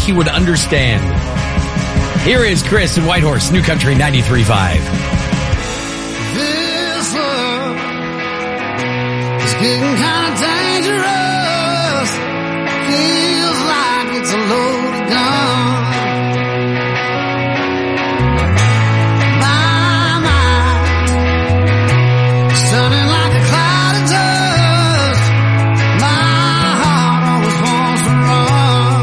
he would understand. Here is Chris and Whitehorse, New Country 93.5. This love is getting kind of dangerous. Feels like it's a loaded gun. My mind is turning like a cloud of dust. My heart always wants to run.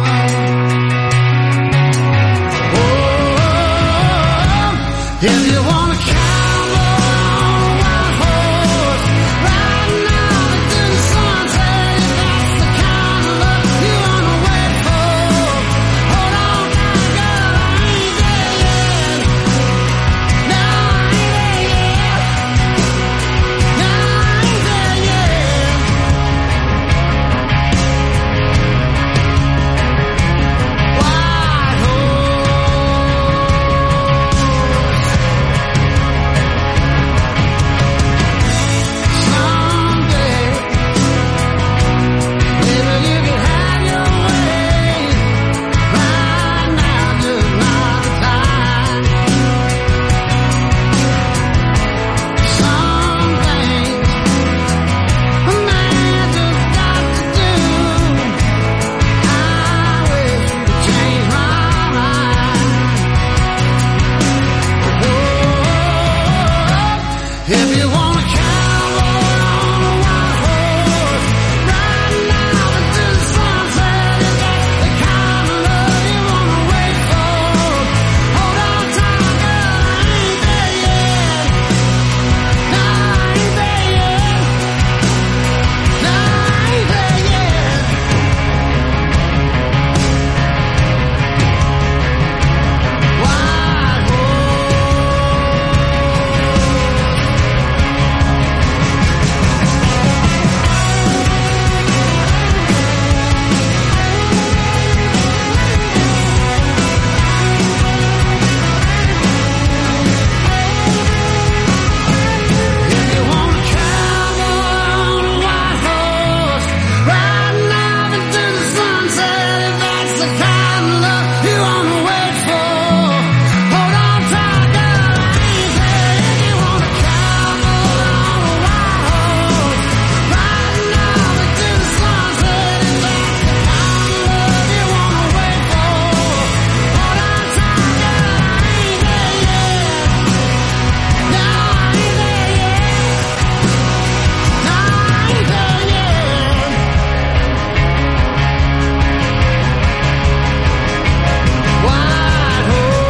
Oh, if you want to cowboy on a white horse, riding out into the sunset, that's the kind of love you want to wait for. Hold on tight, girl, I ain't there yet. No, I ain't there yet. No, I ain't there yet. White someday, maybe you could have your way. Right now, just not the time. Some things a man just got to do. I wish you could change my mind. Oh, if you want a cowboy on a white horse, riding out into the sunset, is that the kind of love you want to wait for? Hold on tight, girl, I ain't there yet. No, I ain't there yet. No, I ain't there yet. White If you want a cowboy on a white horse, riding out into the sunset, if that's the kind of love you want to wait for, hold on tight, girl, I ain't there. If you want a cowboy on a white horse, riding out into the sunset, if that's the kind of love you want to wait for, hold on tight, girl, I ain't there yet. No, I ain't there yet. No, I ain't there yet. White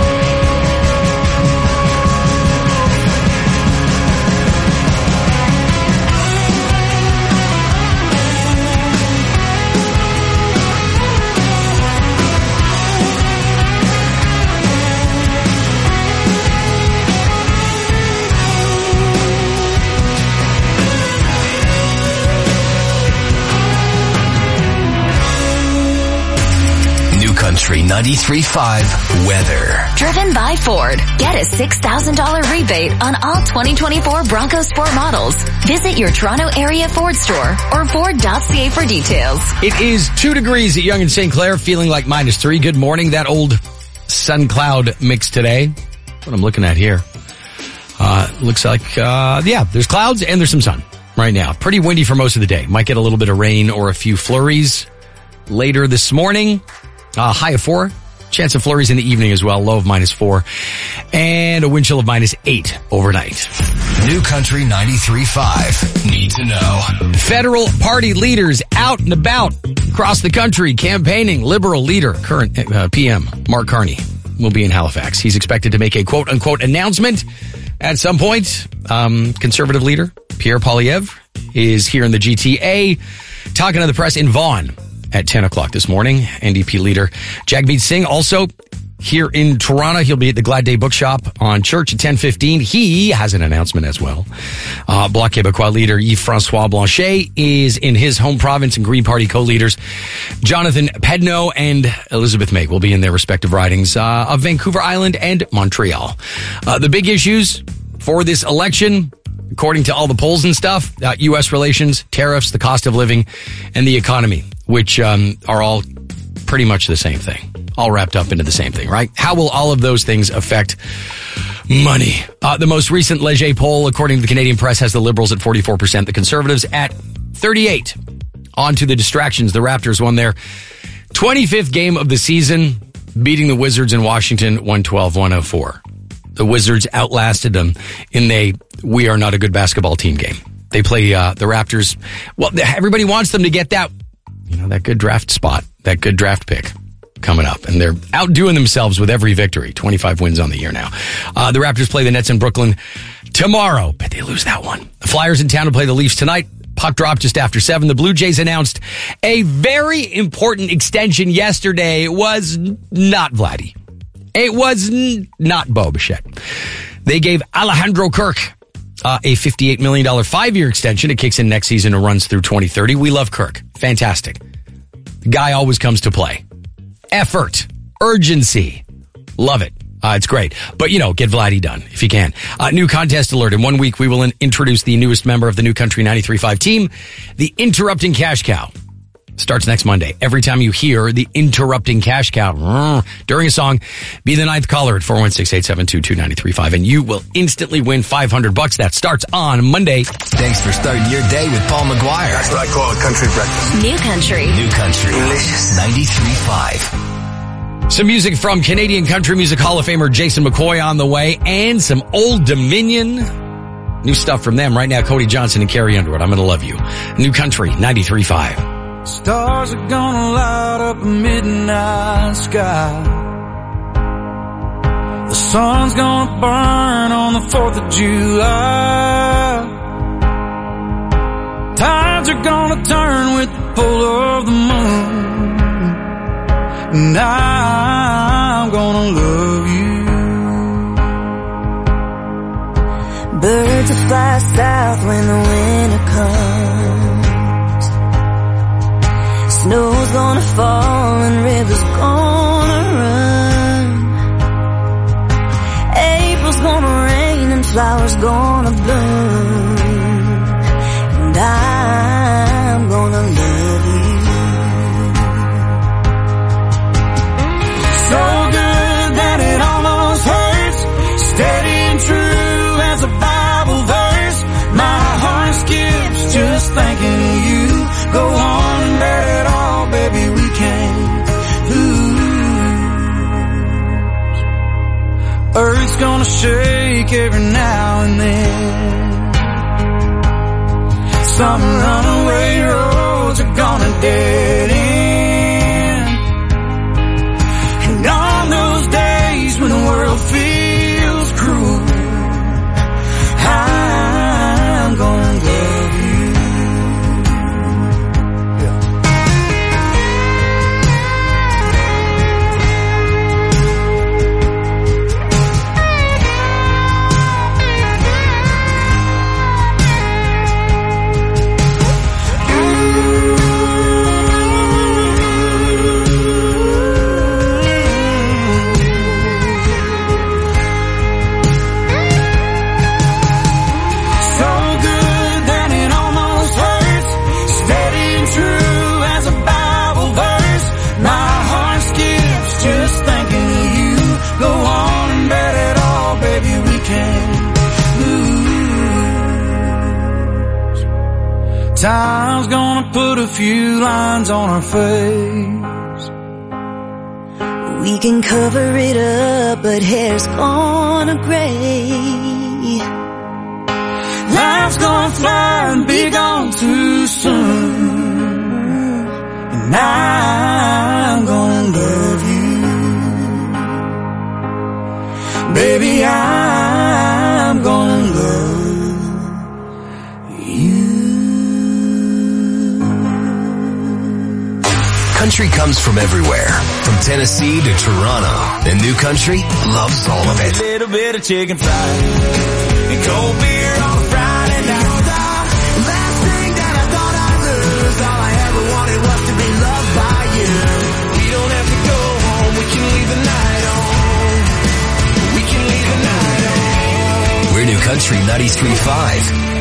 New Country 93.5 weather. Driven by Ford. Get a $6,000 rebate on all 2024 Bronco Sport models. Visit your Toronto area Ford store or Ford.ca for details. It is 2 degrees at Yonge and St. Clair, feeling like -3. Good morning. That old sun cloud mix today. What I'm looking at here. Looks like, there's clouds and there's some sun right now. Pretty windy for most of the day. Might get a little bit of rain or a few flurries later this morning. High of 4. Chance of flurries in the evening as well. Low of -4. And a wind chill of -8 overnight. New Country 93.5. Need to know. Federal party leaders out and about across the country campaigning. Liberal leader, current PM, Mark Carney, will be in Halifax. He's expected to make a quote-unquote announcement at some point. Conservative leader, Pierre Poilievre, is here in the GTA talking to the press in Vaughan at 10 o'clock this morning. NDP leader Jagmeet Singh also here in Toronto. He'll be at the Glad Day Bookshop on Church at 10:15. He has an announcement as well. Bloc Québécois leader Yves-François Blanchet is in his home province, and Green Party co-leaders Jonathan Pedneau and Elizabeth May will be in their respective ridings of Vancouver Island and Montreal. The big issues for this election, according to all the polls and stuff, U.S. relations, tariffs, the cost of living, and the economy, which are all pretty much the same thing. all wrapped up into the same thing, right? How will all of those things affect money? The most recent Leger poll, according to the Canadian Press, has the Liberals at 44%, the Conservatives at 38%. On to the distractions. The Raptors won their 25th game of the season, beating the Wizards in Washington 112-104. The Wizards outlasted them in a we are not a good basketball team game. They play the Raptors. Well, everybody wants them to get that, that good draft spot, that good draft pick coming up. And they're outdoing themselves with every victory. 25 wins on the year now. The Raptors play the Nets in Brooklyn tomorrow. Bet they lose that one. The Flyers in town to play the Leafs tonight. Puck drop just after 7. The Blue Jays announced a very important extension yesterday. It was not Vladdy. It was not Bo Bichette. They gave Alejandro Kirk a $58 million 5-year extension. It kicks in next season and runs through 2030. We love Kirk. Fantastic. The guy always comes to play. Effort. Urgency. Love it. It's great. But, get Vladdy done if you can. New contest alert. In 1 week, we will introduce the newest member of the New Country 93.5 team, the Interrupting Cash Cow. Starts next Monday. Every time you hear the Interrupting Cash Cow during a song, be the 9th caller at 416-872-2935, and you will instantly win $500. That starts on Monday. Thanks for starting your day with Paul McGuire. That's what I call a country breakfast. New Country. New Country. Delicious. 93.5. Some music from Canadian Country Music Hall of Famer Jason McCoy on the way, and some Old Dominion. New stuff from them right now. Cody Johnson and Carrie Underwood. I'm Gonna Love You. New Country 93.5. Stars are gonna light up a midnight sky. The sun's gonna burn on the 4th of July. Tides are gonna turn with the pull of the moon. And I'm gonna love you. Birds will fly south when the winter comes. Snow's gonna fall and rivers gonna run. April's gonna rain and flowers gonna bloom. And I'm gonna love you. So good that it almost hurts. Steady and true as a Bible verse. My heart skips just thinking of you. Go on and bet it all, baby, we can't lose. Earth's gonna shake every now and then. Some runaway roads are gonna dead end. And on those days when the world feels cruel, I'm gonna love you. Time's gonna put a few lines on our face. We can cover it up, but hair's gonna gray. Life's gonna fly and be gone too soon. And I'm gonna love you. Baby, I'm gonna love you. Country comes from everywhere, from Tennessee to Toronto, and New Country loves all of it. A little bit of chicken fried and cold beer on a Friday night. Last thing that I thought I'd lose, all I ever wanted was to be loved by you. We don't have to go home, we can leave the night on. We can leave the night on. We're New Country 93.5.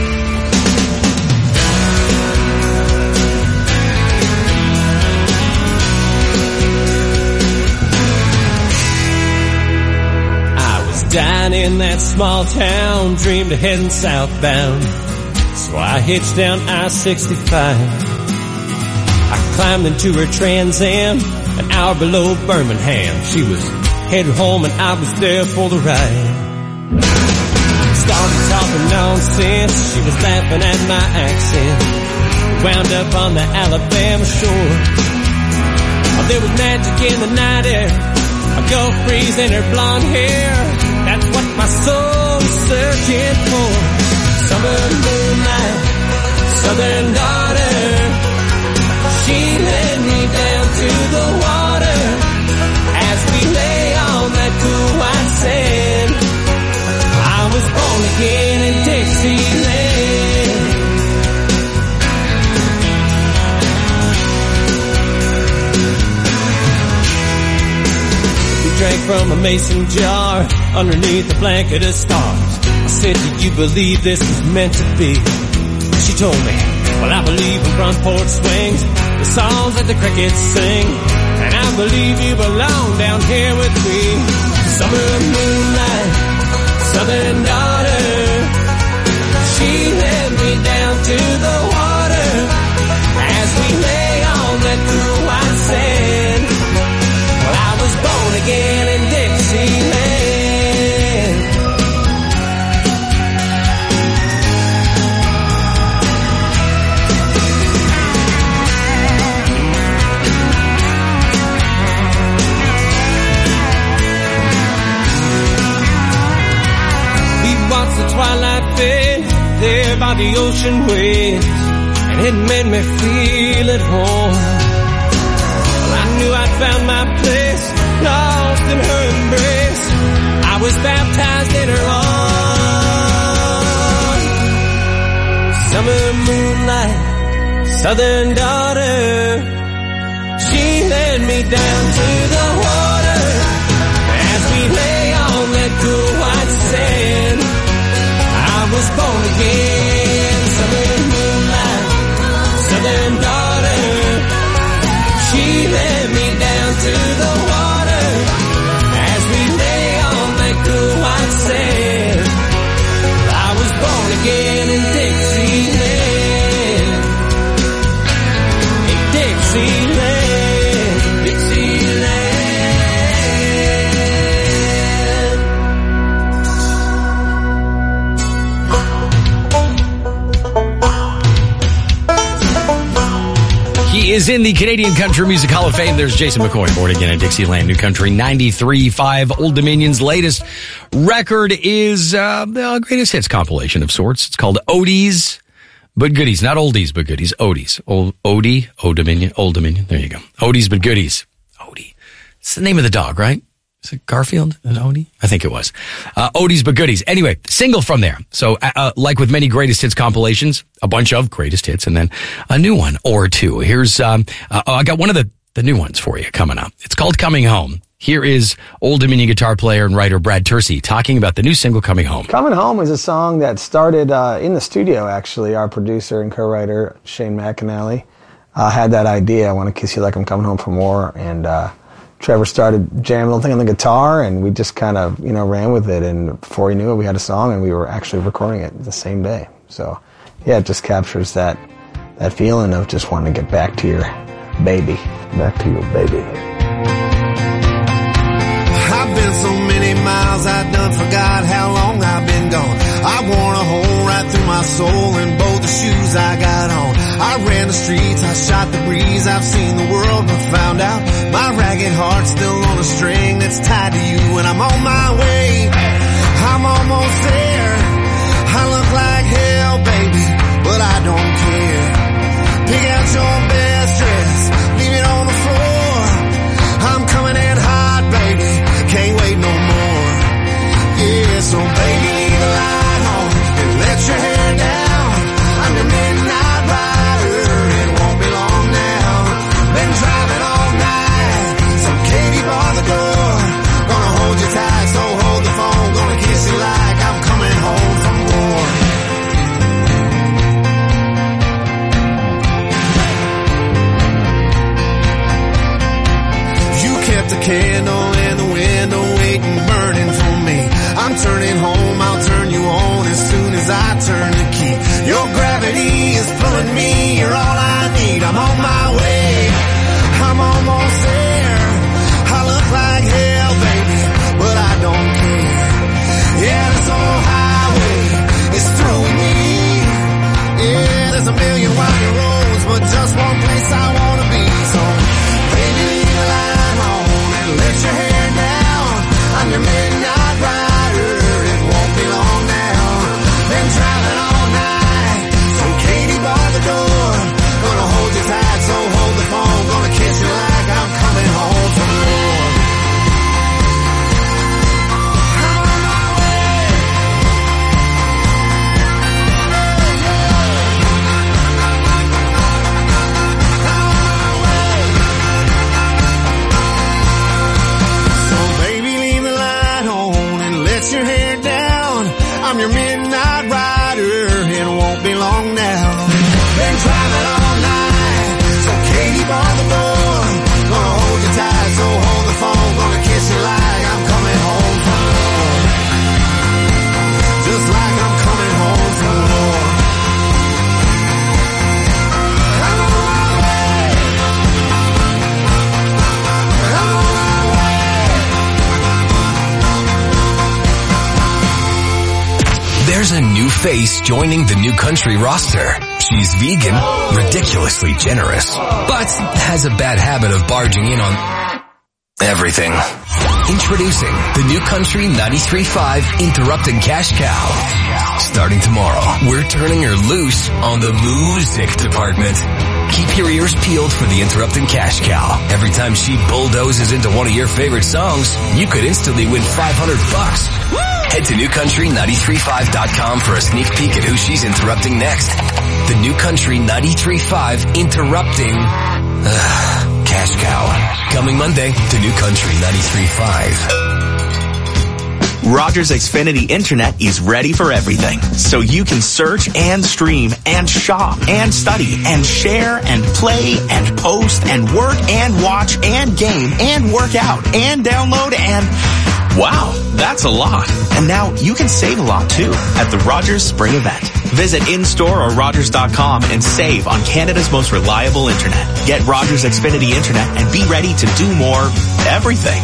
Down in that small town, dreamed of heading southbound. So I hitched down I-65. I climbed into her Trans Am, an hour below Birmingham. She was headed home and I was there for the ride. Started talking nonsense, she was laughing at my accent. Wound up on the Alabama shore. Oh, there was magic in the night air, a Gulf breeze in her blonde hair. That's what my soul's searching for. Summer moonlight, southern daughter. She led me down to the water as we lay on that cool white sand. I was born again in Dixieland. We drank from a mason jar underneath a blanket of stars. I said, do you believe this was meant to be? She told me, well, I believe in front porch swings, the songs that the crickets sing, and I believe you belong down here with me. Summer moonlight, southern daughter. She led me down to the water as we lay on that cool white sand. Well, I was born again in Dixieland. The twilight fade there by the ocean waves, and it made me feel at home. Well, I knew I'd found my place, lost in her embrace. I was baptized in her arms. Summer moonlight, southern daughter. She led me down to the water as we lay on that cool white sand. I was born again, summer moonlight, southern daughter. She led me down to the water as we lay on that cool white sand. I was born again in Dixieland, in Dixieland, Dixieland. He is in the Canadian Country Music Hall of Fame. There's Jason McCoy, born again in Dixieland, New Country, 93.5. Old Dominion's latest record is the greatest hits compilation of sorts. It's called Odies But Goodies. Not Oldies But Goodies. Odies. Old Dominion. Old Dominion. There you go. Odies But Goodies. Odie. It's the name of the dog, right? Is it Garfield and Odie? I think it was. Odies But Goodies. Anyway, single from there. So, like with many greatest hits compilations, a bunch of greatest hits and then a new one or two. Here's, I got one of the new ones for you coming up. It's called Coming Home. Here is Old Dominion guitar player and writer Brad Tersey talking about the new single Coming Home. Coming Home is a song that started in the studio, actually. Our producer and co-writer, Shane McAnally, had that idea, I Want to Kiss You Like I'm Coming Home from War, and Trevor started jamming a little thing on the guitar, and we just kind of, ran with it. And before we knew it, we had a song, and we were actually recording it the same day. So, yeah, it just captures that feeling of just wanting to get back to your baby. Back to your baby. I've been so many miles, I done forgot how long I've been gone. I worn a hole right through my soul in both the shoes I got on. I ran the streets, I shot the breeze, I've seen the world but found out my ragged heart's still on a string that's tied to you, and I'm on my way. I'm almost there. I look like hell, baby, but I don't care. Pick out your best dress, leave it on the floor. I'm coming in hot, baby, can't wait no more. Yeah, so baby, leave the light on and let your hair down. I'm the midnight rider, it won't be long now. Been driving all night, so Katie bar the door. Gonna hold you tight, so hold the phone. Gonna kiss you like I'm coming home from war. turning home, I'll turn you on as soon as I turn the key. Your gravity is pulling me, you're all I need. I'm on my way, I'm almost there. I look like hell, baby, but I don't care. Yeah, this old highway is through me. Yeah, there's a million winding roads, but just one place I wanna be. So, baby, leave the light on and let your hair down. I'm your midnight rider, it won't be long now. Been driving all night, so Katie bar the door. Gonna hold you tight, so hold the phone. Gonna kiss you like I'm coming home from war. I'm on my way. So baby, leave the light on and let your hair down. I'm your midnight rider, it won't be long now. Been driving all night, so Katie bar the door. Gonna hold you tight, so hold the phone. Gonna kiss you like I'm coming home from war. Just like I'm coming home from war. I'm on my way. I'm on my way. There's a new face joining the New Country roster. She's vegan, ridiculously generous, but has a bad habit of barging in on everything. Introducing the New Country 93.5 Interrupting Cash Cow. Starting tomorrow, we're turning her loose on the music department. Keep your ears peeled for the Interrupting Cash Cow. Every time she bulldozes into one of your favorite songs, you could instantly win $500. Head to newcountry935.com for a sneak peek at who she's interrupting next. The New Country 93.5 Interrupting Cash Cow. Coming Monday to New Country 93.5. Rogers Xfinity Internet is ready for everything. So you can search and stream and shop and study and share and play and post and work and watch and game and work out and download and... Wow, that's a lot. And now you can save a lot too at the Rogers Spring Event. Visit in-store or Rogers.com and save on Canada's most reliable internet. Get Rogers Xfinity Internet and be ready to do more everything.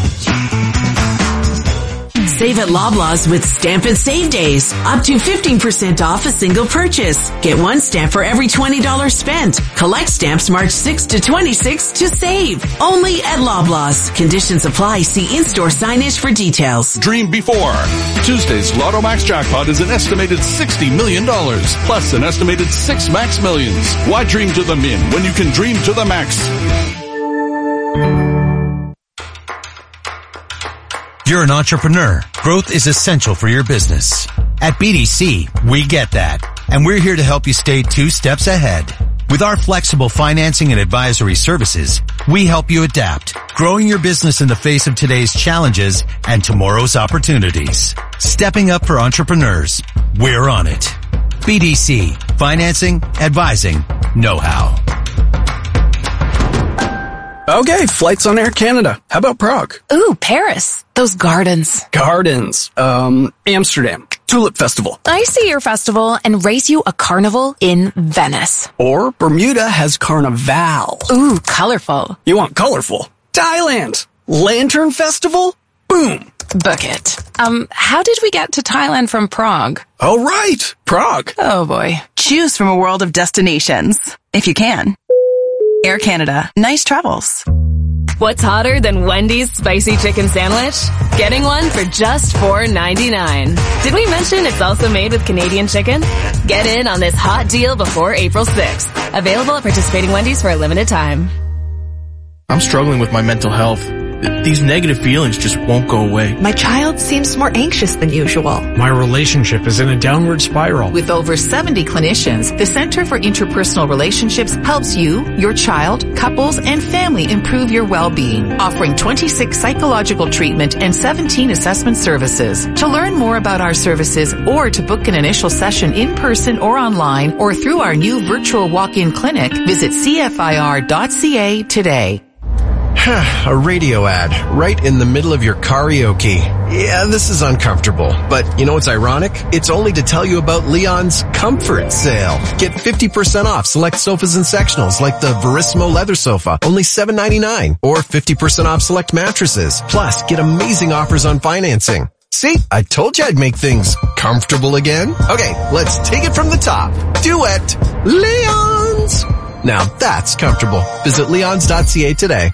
Save at Loblaws with Stamp and Save Days. Up to 15% off a single purchase. Get one stamp for every $20 spent. Collect stamps March 6 to 26 to save. Only at Loblaws. Conditions apply. See in-store signage for details. Dream before. Tuesday's Lotto Max Jackpot is an estimated $60 million, plus an estimated 6 Max Millions. Why dream to the min when you can dream to the max? You're an entrepreneur. Growth is essential for your business. At BDC, we get that. And we're here to help you stay 2 steps ahead. With our flexible financing and advisory services, we help you adapt, growing your business in the face of today's challenges and tomorrow's opportunities. Stepping up for entrepreneurs. We're on it. BDC. Financing, advising, know-how. Okay, flights on Air Canada. How about Prague? Ooh, Paris. Those gardens. Gardens. Amsterdam. Tulip Festival. I see your festival and race you a carnival in Venice. Or Bermuda has Carnival. Ooh, colorful. You want colorful? Thailand. Lantern Festival? Boom. Book it. How did we get to Thailand from Prague? Oh, right. Prague. Oh, boy. Choose from a world of destinations, if you can. Air Canada. Nice travels. What's hotter than Wendy's spicy chicken sandwich? Getting one for just $4.99. Did we mention it's also made with Canadian chicken? Get in on this hot deal before April 6th. Available at participating Wendy's for a limited time. I'm struggling with my mental health. These negative feelings just won't go away. My child seems more anxious than usual. My relationship is in a downward spiral. With over 70 clinicians, the Center for Interpersonal Relationships helps you, your child, couples, and family improve your well-being, offering 26 psychological treatment and 17 assessment services. To learn more about our services or to book an initial session in person or online or through our new virtual walk-in clinic, visit cfir.ca today. A radio ad right in the middle of your karaoke. Yeah, this is uncomfortable. But you know what's ironic? It's only to tell you about Leon's Comfort Sale. Get 50% off select sofas and sectionals like the Verismo leather sofa, only $7.99. Or 50% off select mattresses. Plus, get amazing offers on financing. See, I told you I'd make things comfortable again. Okay, let's take it from the top. Duet, Leon's. Now that's comfortable. Visit leons.ca today.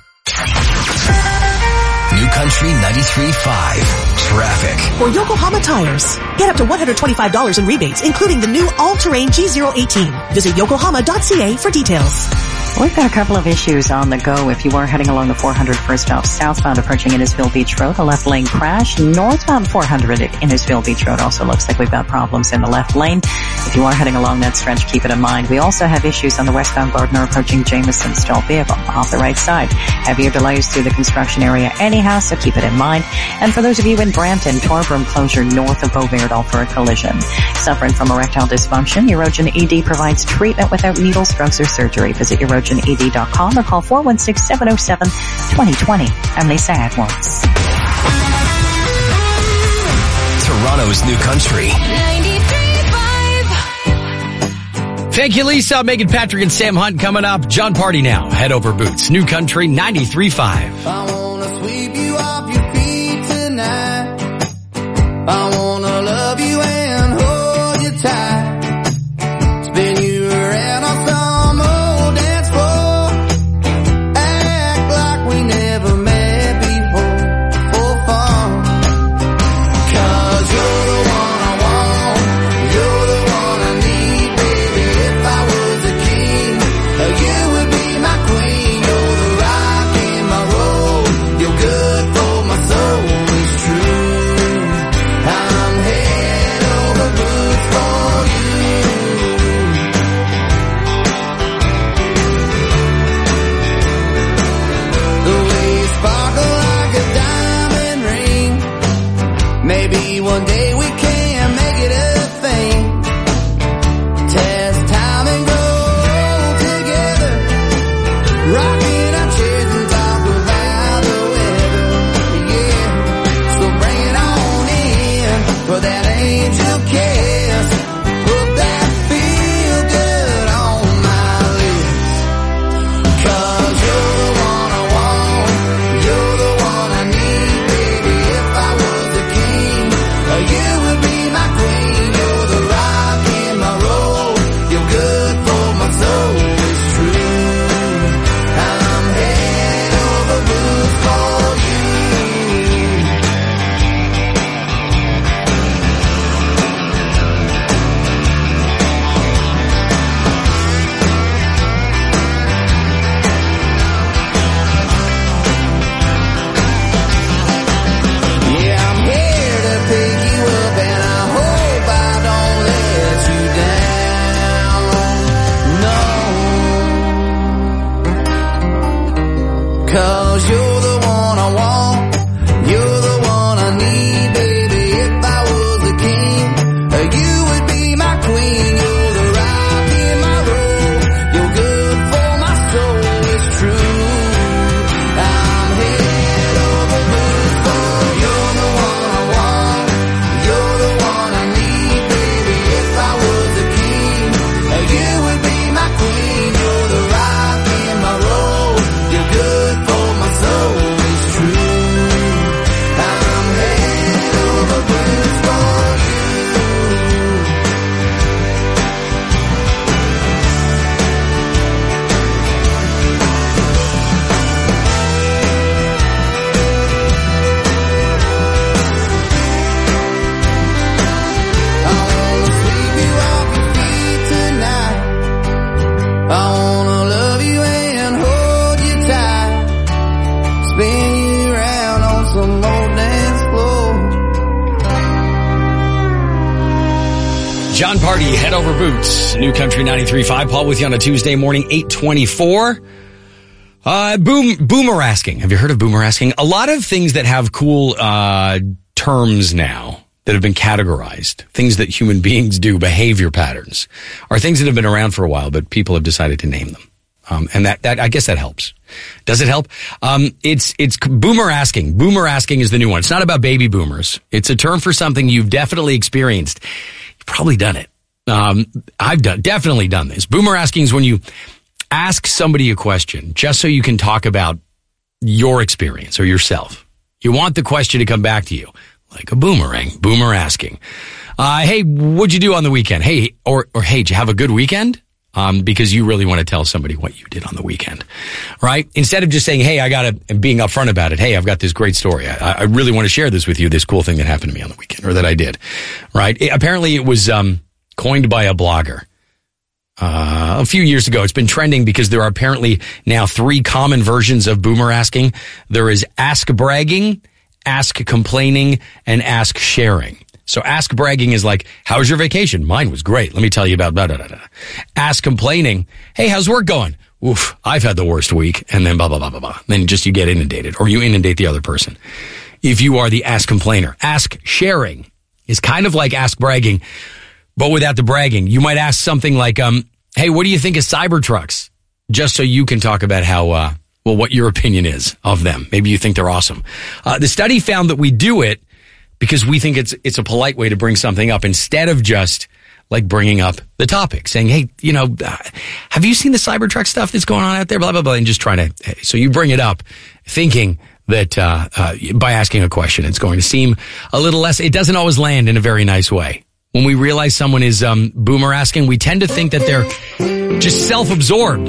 New Country 93.5 Traffic. For Yokohama Tires, get up to $125 in rebates, including the new all-terrain G018. Visit yokohama.ca for details. We've got a couple of issues on the go. If you are heading along the 400 first off southbound approaching Innisfil Beach Road, a left lane crash. Northbound 400 at Innisfil Beach Road also looks like we've got problems in the left lane. If you are heading along that stretch, keep it in mind. We also have issues on the westbound Gardner approaching Jameson stalled vehicle off the right side. Heavier delays through the construction area anyhow, so keep it in mind. And for those of you in Brampton, Torbram closure north of Beauverdale for a collision. Suffering from erectile dysfunction, Erogen ED provides treatment without needles, drugs, or surgery. Visit ErogenED.com or call 416-707-2020. I'm Lisa Edwards. Toronto's New Country. Thank you, Lisa. Megan Patrick and Sam Hunt coming up. John Party now. Head over Boots. New Country 93.5. I wanna sweep you off your feet tonight. I wanna love you and hold you tight. Spin you around on some old dance floor. Act like we never met before for fun. 'Cause you're the one I want. You're the one I need, baby. If I was a king, you would be my queen. You're the rock in my road. You're good for my soul. It's true. I'm head over boots for you. The way you sparkle like a diamond ring. Maybe one day we can make it a thing. Test time and go together. Rocking our chairs and talk about the weather. Yeah, so bring it on in for that angel kiss. Put that feel good on my lips. 'Cause you're the one I want. You're the one I need, baby. If I was the king, you would be my queen. You're the rock in my road. You're good for my soul. It's true. I'm head over boots for you. Yeah, I'm here to pick you up, and I hope I don't let you down. No. 'Cause you're the one I want. You're the one I need, baby. If I was the king, you would be my queen. You're the rock in my road. You're good for my soul. It's true. I'm head over boots for you. You're the one I want. You're the one I need, baby. If I was the king, you would be my queen. You're the rock in my road. You're good for my soul. It's true. I'm head over boots for you. I wanna sweep you off your feet tonight. I wanna love you and hold you tight. Spin you around on some old dance floor. John Party, Head Over Boots. New Country 93.5. Paul with you on a Tuesday morning, 8:24. Boomerasking. Have you heard of boomerasking? A lot of things that have cool terms now that have been categorized, things that human beings do, behavior patterns, are things that have been around for a while, but people have decided to name them. And that I guess that helps. Does it help? It's boomer asking. Boomer asking is the new one. It's not about baby boomers. It's a term for something you've definitely experienced. You've probably done it. I've definitely done this. Boomer asking is when you ask somebody a question just so you can talk about your experience or yourself. You want the question to come back to you like a boomerang. Boomer asking. Hey, what'd you do on the weekend? Hey, or hey, did you have a good weekend? Because you really want to tell somebody what you did on the weekend, right? Instead of just saying, hey, being upfront about it. Hey, I've got this great story. I really want to share this with you, this cool thing that happened to me on the weekend or that I did, right? Apparently it was, coined by a blogger. A few years ago, it's been trending because there are apparently now 3 common versions of boomer asking. There is ask bragging, ask complaining, and ask sharing. So ask bragging is like, how was your vacation? Mine was great. Let me tell you about blah, blah, blah, blah. Ask complaining. Hey, how's work going? Oof, I've had the worst week. And then blah, blah, blah, blah, blah. Then just you get inundated or you inundate the other person. If you are the ask complainer. Ask sharing is kind of like ask bragging, but without the bragging. You might ask something like, hey, what do you think of Cybertrucks? Just so you can talk about how, what your opinion is of them. Maybe you think they're awesome. The study found that we do it because we think it's a polite way to bring something up instead of just like bringing up the topic, saying, hey, have you seen the Cybertruck stuff that's going on out there? Blah, blah, blah. And just trying to, so you bring it up thinking that, by asking a question, it's going to seem a little less, it doesn't always land in a very nice way. When we realize someone is, boomer asking, we tend to think that they're just self-absorbed.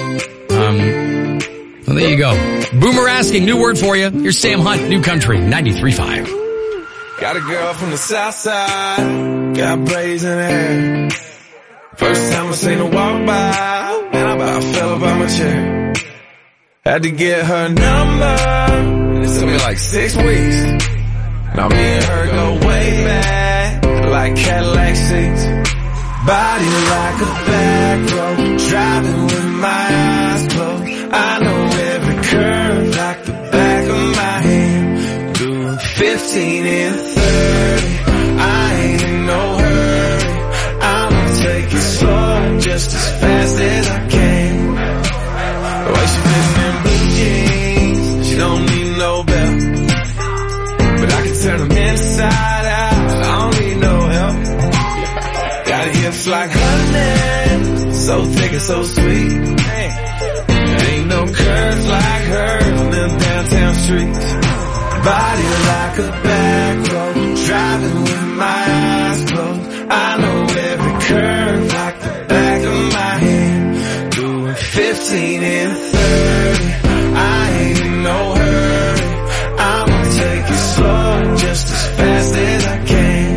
Well, there you go. Boomer asking, new word for you. Here's Sam Hunt, New Country, 93.5. Got a girl from the south side, got blazing hair. First time I seen her walk by, man, I about fell up on my chair. Had to get her number, it took me like 6 weeks. Now me and her go way back, like Cadillac seats. Body like a back road, driving with my eyes closed. I know every curve like the back of my hand. Doing 15 and 30, I ain't in no hurry. I'ma take it slow, just as fast as I can. The way she fits in blue jeans, she don't need no belt. But I can turn them inside out, I don't need no help. Got hips like honey, so thick and so sweet. There ain't no curves like hers on them downtown streets. Body like a back road, driving with my eyes closed. I know every curve like the back of my hand. Doing 15 and 30, I ain't in no hurry. I'ma take it slow, just as fast as I can.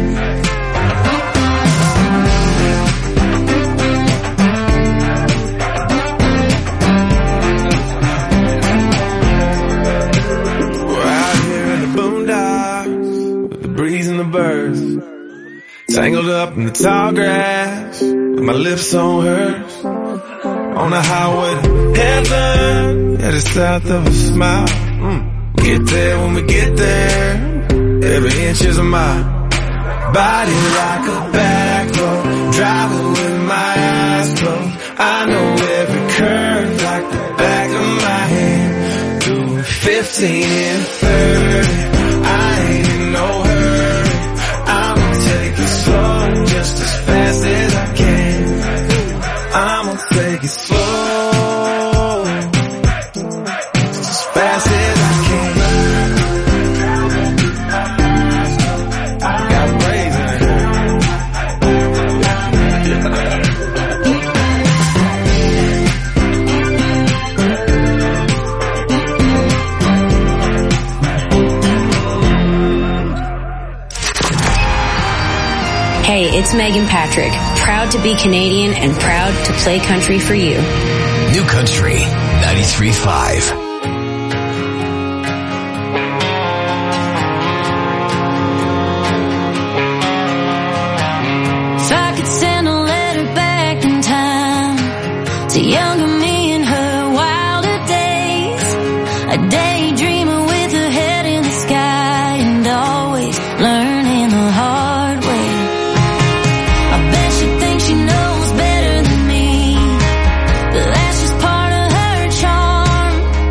Breeze and the birds, tangled up in the tall grass, with my lips on hers. On the highway to heaven, yeah, the south of a smile. Get there when we get there, every inch is a mile. Body like a back road, driving with my eyes closed. I know every curve like the back of my hand. Doing 15 and 30, I ain't in no hurry. Take it slow, just as fast as I can. I'ma take it slow, just as fast as I can. Got braids in Hey, it's Megan Patrick, proud to be Canadian and proud to play country for you. New Country 93.5. If I could send a letter back in time to younger me in her wilder days, a daydreamer with her head in the sky and always learning the hard way. I bet she thinks she knows better than me, but that's just part of her charm.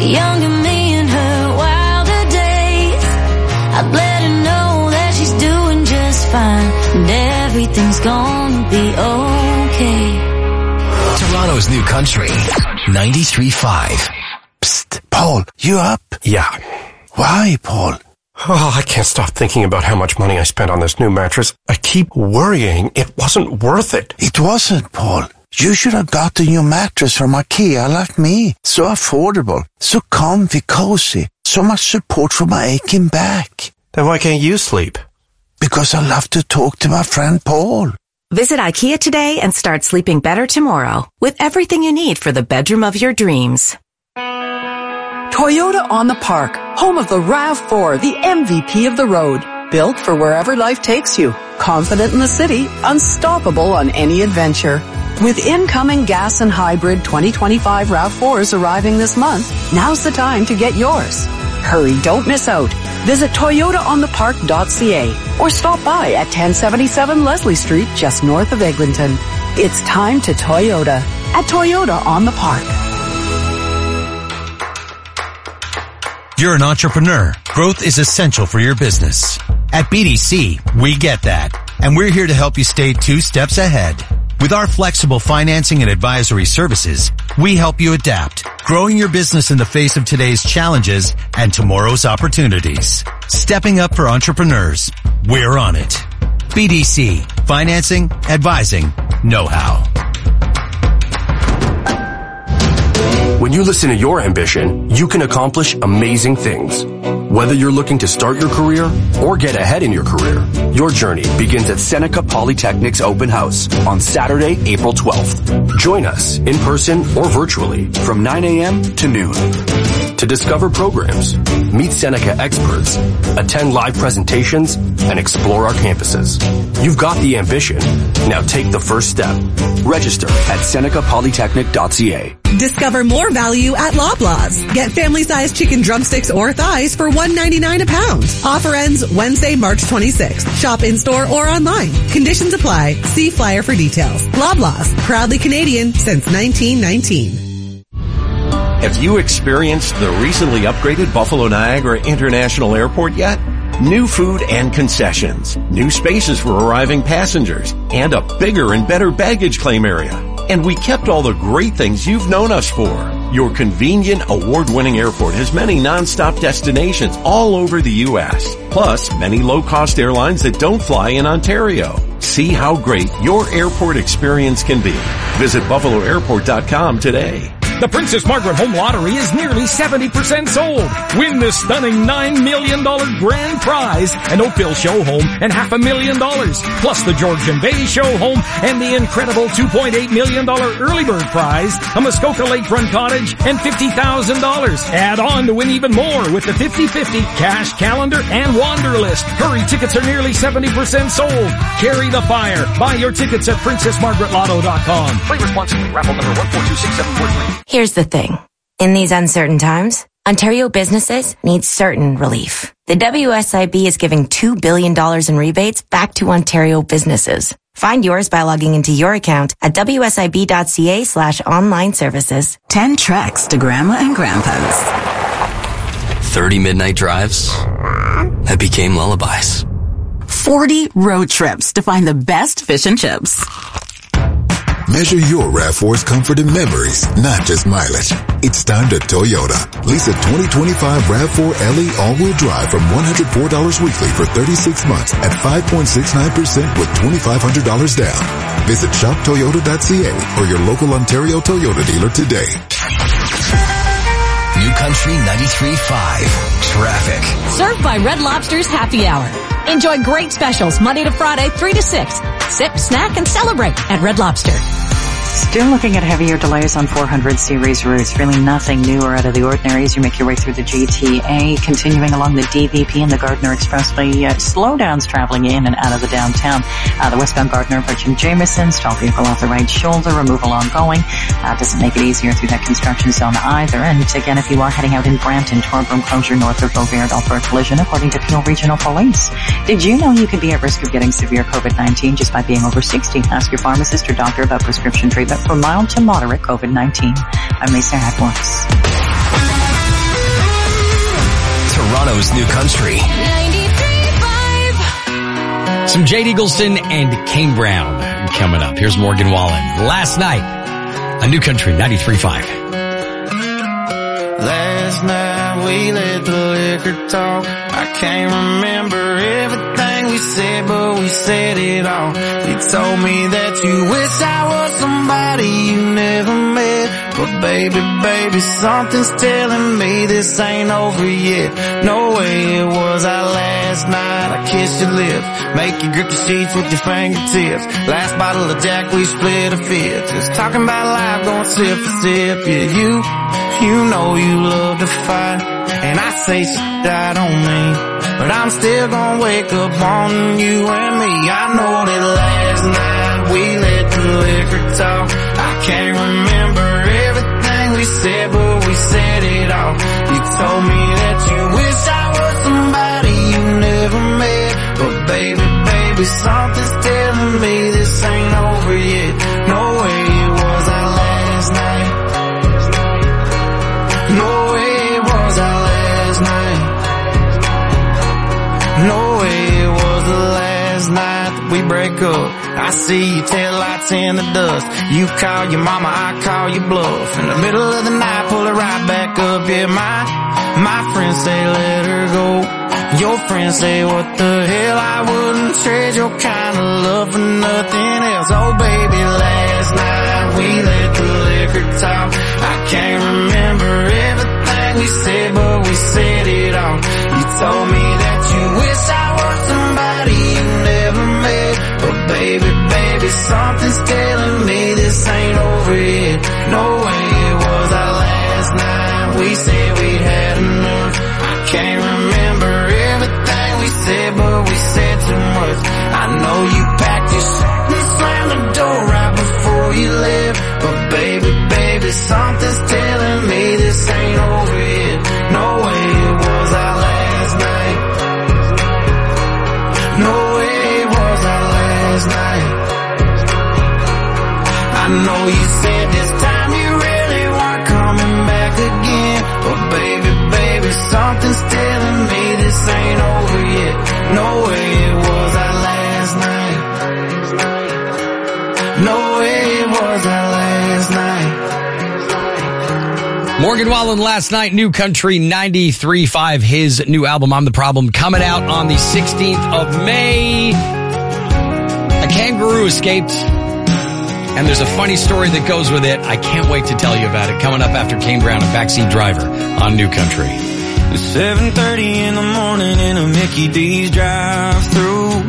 the younger me in her wilder days. I'd let her know that she's doing just fine, and everything's gonna be okay. Toronto's new country, 93.5. Psst, Paul, you up? Yeah. Why, Paul? Oh, I can't stop thinking about how much money I spent on this new mattress. I keep worrying it wasn't worth it. It wasn't, Paul. You should have got the new mattress from IKEA like me. So affordable, so comfy, cozy, so much support for my aching back. Then why can't you sleep? Because I love to talk to my friend Paul. Visit IKEA today and start sleeping better tomorrow with everything you need for the bedroom of your dreams. Toyota on the Park, home of the RAV4, the MVP of the road. Built for wherever life takes you. Confident in the city, unstoppable on any adventure. With incoming gas and hybrid 2025 RAV4s arriving this month, now's the time to get yours. Hurry, don't miss out. Visit ToyotaOnThePark.ca or stop by at 1077 Leslie Street, just north of Eglinton. It's time to Toyota at Toyota on the Park. You're an entrepreneur. Growth is essential for your business. At BDC, we get that. And we're here to help you stay 2 steps ahead. With our flexible financing and advisory services, we help you adapt, growing your business in the face of today's challenges and tomorrow's opportunities. Stepping up for entrepreneurs. We're on it. BDC. Financing, advising, know-how. When you listen to your ambition, you can accomplish amazing things. Whether you're looking to start your career or get ahead in your career, your journey begins at Seneca Polytechnic's open house on Saturday, April 12th. Join us in person or virtually from 9 a.m. to noon. To discover programs, meet Seneca experts, attend live presentations, and explore our campuses. You've got the ambition. Now take the first step. Register at senecapolytechnic.ca. Discover more value at Loblaws. Get family-sized chicken drumsticks or thighs for $1.99 a pound. Offer ends Wednesday, March 26th. Shop in-store or online. Conditions apply. See flyer for details. Loblaws, proudly Canadian since 1919. Have you experienced the recently upgraded Buffalo Niagara International Airport yet? New food and concessions, new spaces for arriving passengers, and a bigger and better baggage claim area. And we kept all the great things you've known us for. Your convenient, award-winning airport has many non-stop destinations all over the U.S., plus many low-cost airlines that don't fly in Ontario. See how great your airport experience can be. Visit BuffaloAirport.com today. The Princess Margaret Home Lottery is nearly 70% sold. Win this stunning $9 million grand prize, an Oakville show home, and $500,000, plus the George and Bay show home and the incredible $2.8 million early bird prize, a Muskoka lakefront cottage, and $50,000. Add on to win even more with the 50/50 cash calendar and Wanderlist. Hurry, tickets are nearly 70% sold. Carry the fire. Buy your tickets at PrincessMargaretLotto.com. Play responsibly. Raffle number 1426743. Here's the thing. In these uncertain times, Ontario businesses need certain relief. The WSIB is giving $2 billion in rebates back to Ontario businesses. Find yours by logging into your account at WSIB.ca/online services. 10 treks to Grandma and Grandpa's. 30 midnight drives that became lullabies. 40 road trips to find the best fish and chips. Measure your RAV4's comfort and memories, not just mileage. It's time to Toyota. Lease a 2025 RAV4 LE all-wheel drive from $104 weekly for 36 months at 5.69% with $2,500 down. Visit shoptoyota.ca or your local Ontario Toyota dealer today. New Country 93.5 Traffic. Served by Red Lobster's Happy Hour. Enjoy great specials Monday to Friday, 3 to 6. Sip, snack, and celebrate at Red Lobster. Still looking at heavier delays on 400 series routes. Really nothing new or out of the ordinary as you make your way through the GTA. Continuing along the DVP and the Gardner Expressway. Slowdowns traveling in and out of the downtown. The westbound Gardner approaching Jameson. Stalled vehicle off the right shoulder. Removal ongoing. Doesn't make it easier through that construction zone either. And again, if you are heading out in Brampton, Torbram closure north of Beauvais, all for a collision according to Peel Regional Police. Did you know you could be at risk of getting severe COVID-19 just by being over 60? Ask your pharmacist or doctor about prescription treatment for mild to moderate COVID-19. I'm Lisa Atwoods. Toronto's new country. Some Jade Eagleson and Kane Brown coming up. Here's Morgan Wallen. Last night, a new country, 93.5. Last night we let the liquor talk. I can't remember everything we said, but we said it all. You told me that you wish I was somebody you never met. But baby, something's telling me this ain't over yet. No way it was our last night. I kissed your lips, make you grip the sheets with your fingertips. Last bottle of Jack, we split a fifth. Just talking about life, going sip for sip. Yeah, you know you love to fight, and I say shit I don't mean, but I'm still gonna wake up on you and me. I know that last night we let the liquor talk. I can't remember everything we said, but we said it all. You told me that you wish I was somebody you never met. But baby, something's telling me this ain't over yet. No way it was our last night. No way it was our last night. No way it was the last night that we break up. I see your taillights in the dust. You call your mama, I call your bluff. In the middle of the night, pull it right back up. Yeah, my friends say let her go. Your friends say what the hell, I wouldn't trade your kind of love for nothing else. Oh baby, last night we let the liquor talk. I can't remember everything we said, but we said it all. You told me that you wish I was somebody you never met. But baby, something's telling me this ain't over yet. No way it was our last night. We said we had enough. I can't remember everything we said, but we said too much. I know you packed your shit and slammed the door right before you left. But baby, something's telling me this ain't over yet. No way it was our last night. No way it was our last night. I know you said this time you really weren't coming back again. But baby, something's telling me this ain't over yet. No way it was our last night. No way it was our last night. Morgan Wallen, Last Night, New Country 93.5. His new album, I'm the Problem, coming out on the 16th of May. A kangaroo escaped, and there's a funny story that goes with it. I can't wait to tell you about it. Coming up after Kane Brown, a backseat driver on New Country. It's 7:30 in the morning in a Mickey D's drive-through.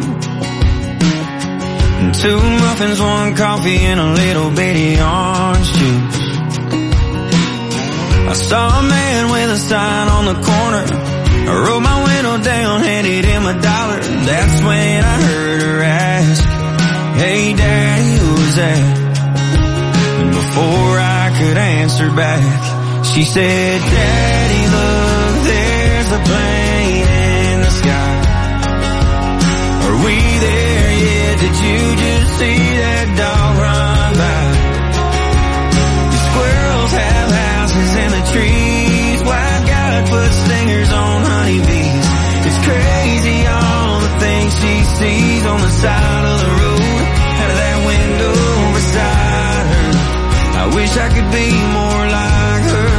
And 2 muffins, 1 coffee, and a little bitty orange juice. I saw a man with a sign on the corner. I rolled my window down, handed him $1. That's when I heard her ask, "Hey Daddy, who's that?" And before I could answer back, she said, "Daddy, look, there's a plane in the sky. Are we there yet? Did you just see that dog run by? The squirrels have houses in the trees. Why God put stingers on honeybees? It's crazy all the things she sees on the side of the road, out of that window beside her. I wish I could be more like her.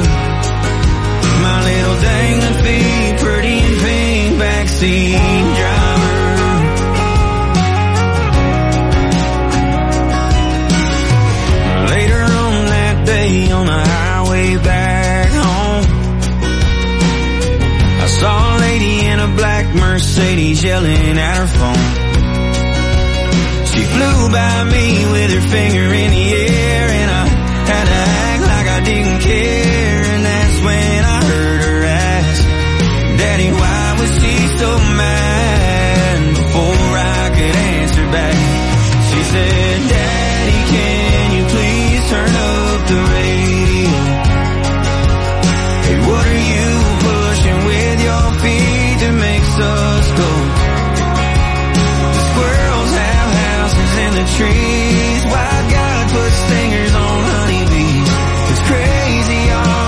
My little dangling feet, pretty in pink, backseat driver." Later on that day on the highway back home, I saw a lady in a black Mercedes yelling at her phone. She flew by me with her finger in the air, and I had to act like I didn't care. And that's when I heard her ask, "Daddy, why was she so mad?" And before I could answer back, she said, "Daddy, can you please turn up the radio? Hey, what are you pushing with your feet that makes us go? The squirrels have houses in the trees. Why God put stingers on honeybees? It's crazy all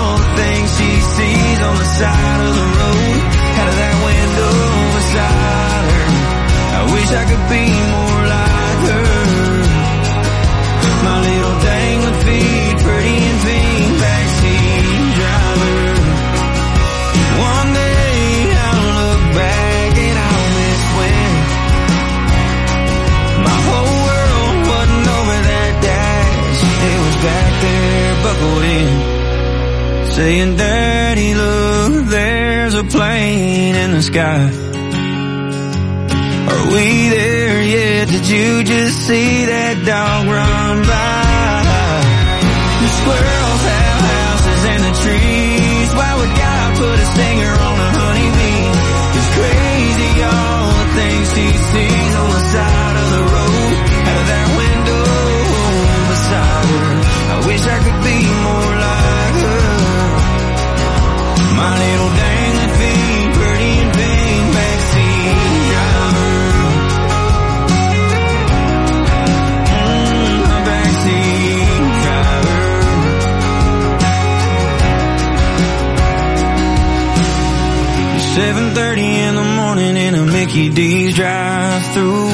saying, Daddy, look, there's a plane in the sky. Are we there yet? Did you just see that dog run by? The squirrels have houses in the trees. Why would God put a stinger on a honeybee? It's crazy all the things he sees on the side of the road, out of that window beside her. I wish I could be more like her. My little dangling feet, pretty and pink, backseat driver. Backseat driver. 7:30 in the morning in a Mickey D's drive-thru.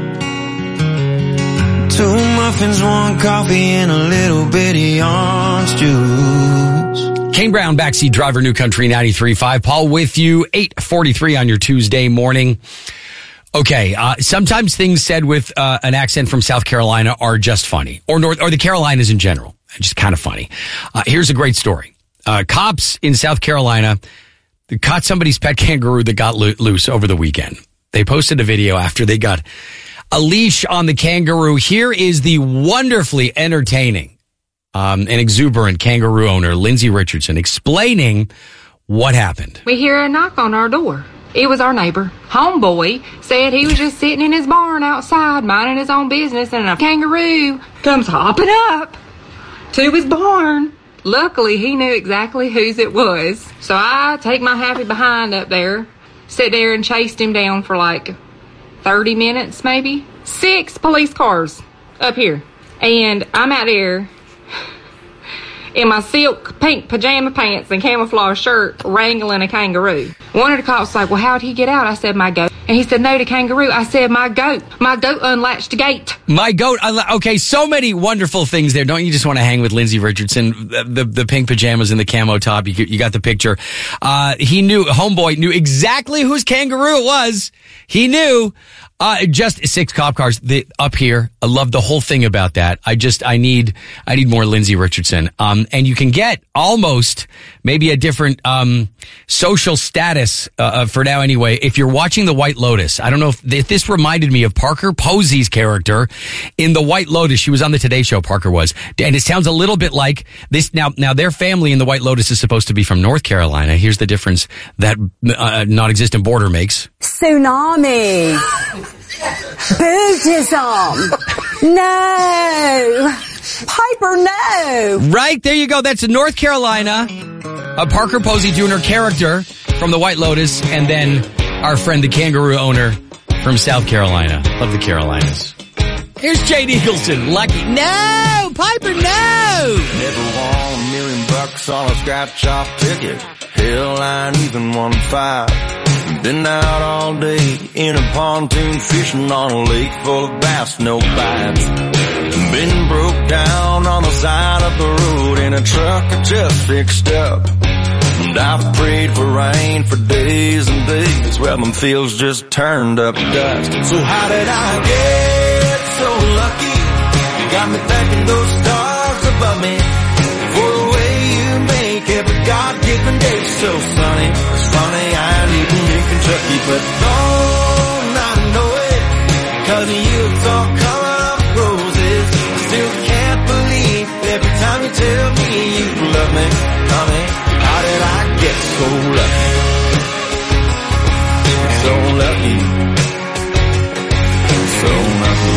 2 muffins, 1 coffee, and a little bitty orange juice. Kane Brown, backseat driver, New Country 93.5. Paul with you, 8:43 on your Tuesday morning. Okay, sometimes things said with an accent from South Carolina are just funny, or the Carolinas in general, just kind of funny. Here's a great story. Cops in South Carolina caught somebody's pet kangaroo that got loose over the weekend. They posted a video after they got a leash on the kangaroo. Here is the wonderfully entertaining and exuberant kangaroo owner, Lindsay Richardson, explaining what happened. We hear a knock on our door. It was our neighbor. Homeboy said he was just sitting in his barn outside, minding his own business, and a kangaroo comes hopping up to his barn. Luckily, he knew exactly whose it was. So I take my happy behind up there, sit there and chased him down for like 30 minutes, maybe. 6 police cars up here. And I'm out there in my silk pink pajama pants and camouflage shirt wrangling a kangaroo. One of the cops was like, well, how'd he get out? I said, my goat. And he said, no, the kangaroo. I said, my goat. My goat unlatched the gate. My goat. Okay, so many wonderful things there. Don't you just want to hang with Lindsay Richardson? The pink pajamas and the camo top. You got the picture. Homeboy knew exactly whose kangaroo it was. He knew. Just 6 cop cars up here. I love the whole thing about that. I need more Lindsay Richardson. And you can get almost maybe a different, social status, for now anyway, if you're watching The White Lotus. I don't know if this reminded me of Parker Posey's character in The White Lotus. She was on the Today Show, Parker was. And it sounds a little bit like this. Now their family in The White Lotus is supposed to be from North Carolina. Here's the difference that, non-existent border makes. Tsunami. Buddhism. No. Piper, no. Right, there you go. That's in North Carolina. Parker Posey doing her character from The White Lotus, and then our friend, the kangaroo owner from South Carolina. Love the Carolinas. Here's Jade Eagleton. Lucky. No, Piper, no. Never won $1 million on a scratch-off ticket. Hell, I ain't even won 5. Been out all day in a pontoon fishing on a lake full of bass, no bites. Been broke down on the side of the road in a truck I just fixed up. And I've prayed for rain for days and days. Well, them fields just turned up dust. So how did I get so lucky? You got me thanking those stars above me for the way you make every God-given day so sunny. It's funny, I ain't even in Kentucky, but don't I know it? 'Cause you talk color of roses. I still can't believe every time you tell me you love me, honey. How did I get so lucky? So lucky. So lucky.